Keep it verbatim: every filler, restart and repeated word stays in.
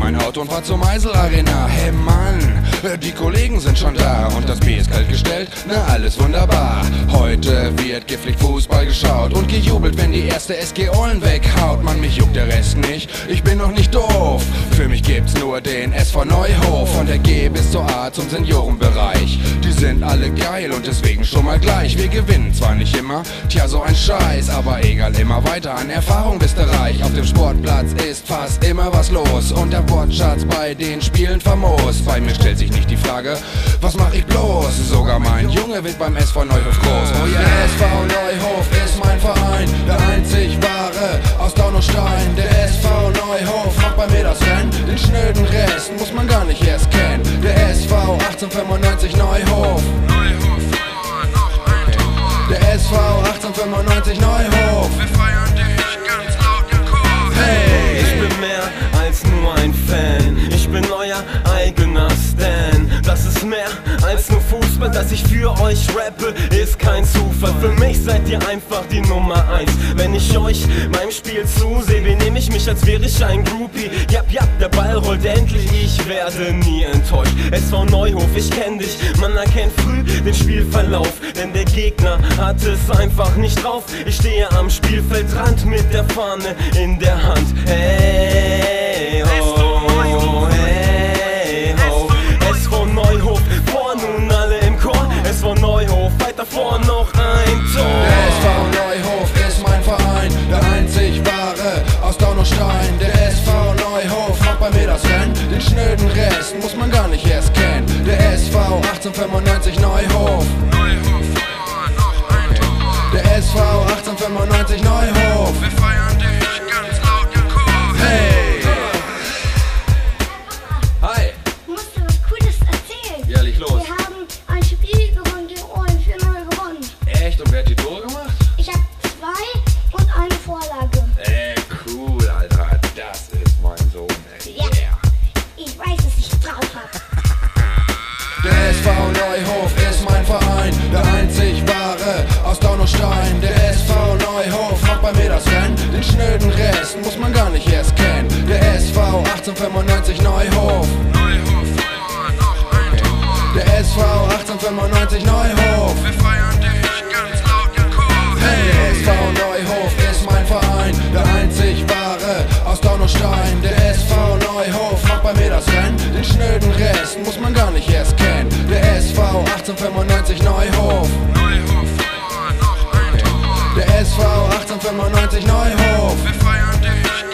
mein Auto und fahr zur Meisel Arena. Hey Mann, die Kollegen sind schon da und das Bier ist kalt gestellt, na alles wunderbar. Heute wird gepflegt Fußball geschaut und gejubelt, wenn die erste S G Ollen weghaut. Mann, mich juckt der Rest nicht, ich bin noch nicht doof. Für mich gibt's nur den S V Neuhof, von der G bis zur A zum Seniorenbereich. Die sind alle geil und deswegen schon mal gleich. Wir gewinnen zwar nicht immer, tja so ein Scheiß, aber egal, immer weiter an Erfahrung bist du reich. Auf dem Sportplatz ist fast immer was los und der Wortschatz bei den Spielen famos. Bei mir stellt sich nicht die Frage, was mach ich bloß? Sogar mein Junge wird beim S V Neuhof groß. Oh ja, der S V Neuhof ist mein Verein, der einzig wahre aus Taunusstein. Der S V Neuhof macht bei mir das Rennen, den schnöden Rest muss man gar nicht erst kennen. Der S V achtzehnhundertfünfundneunzig Neuhof. Der S V achtzehnhundertfünfundneunzig Neuhof. Wir feiern dich ganz laut im Chor. Hey, ich bin mehr als nur ein Fan. Ich bin euer eigener Stan. Das ist mehr als nur Fußball, dass ich für euch rappe, ist kein Zufall. Für mich seid ihr einfach die Nummer eins. Wenn ich euch beim Spiel zusehe, benehme ich mich, als wäre ich ein Groupie. Jap, jap, der Ball rollt endlich, ich werde nie enttäuscht. S V Neuhof, ich kenn dich, man erkennt früh den Spielverlauf, denn der Gegner hat es einfach nicht drauf. Ich stehe am Spielfeldrand mit der Fahne in der Hand. Hey, ho, hey, ho. S V Neuhof, vor nun alle im Chor. S V Neuhof, weiter vor noch ein Tor. Der S V Neuhof ist mein Verein, der einzig wahre aus Taunusstein. Der S V Neuhof macht bei mir das Rennen, den schnöden Rest muss man gar nicht erst kennen. Der S V achtzehnhundertfünfundneunzig Neuhof. Der S V achtzehnhundertfünfundneunzig Neuhof. Wir feiern dich ganz laut im Chor. Hey! Hi! Du musst dir was Cooles erzählen. Ja, leg los. Wir haben ein Spiel gewonnen, die Rollen vier null gewonnen. Echt? Und wer hat die Tore gemacht? Ich habe zwei und eine Vorlage. Ey, cool, Alter. Das ist mein Sohn, ey. Ja. Ich weiß, dass ich drauf hab. Der S V Neuhof ist mein Verein, der einzig wahre aus Taunusstein. Der S V Neuhof macht bei mir das Rennen, den schnöden Rest muss man gar nicht erst kennen. Der S V achtzehnhundertfünfundneunzig Neuhof. Der S V achtzehnhundertfünfundneunzig Neuhof. Wir feiern dich ganz laut im Chor. Hey, der S V Neuhof ist mein Verein, der einzig wahre aus Taunusstein. Der S V Neuhof macht bei mir das Rennen, den schnöden Rest muss man gar nicht erst kennen. Der S V achtzehnhundertfünfundneunzig Neuhof. Der S V achtzehnhundertfünfundneunzig Neuhof. Wir feiern dich